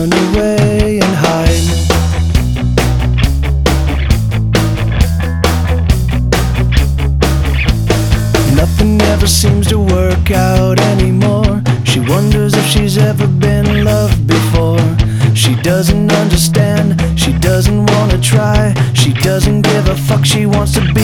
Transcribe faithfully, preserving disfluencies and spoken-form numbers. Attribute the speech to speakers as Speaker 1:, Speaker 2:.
Speaker 1: run away and hide. Nothing ever seems to work out anymore. She wonders if she's ever been loved before. She doesn't understand, she doesn't wanna try. She doesn't give a fuck, she wants to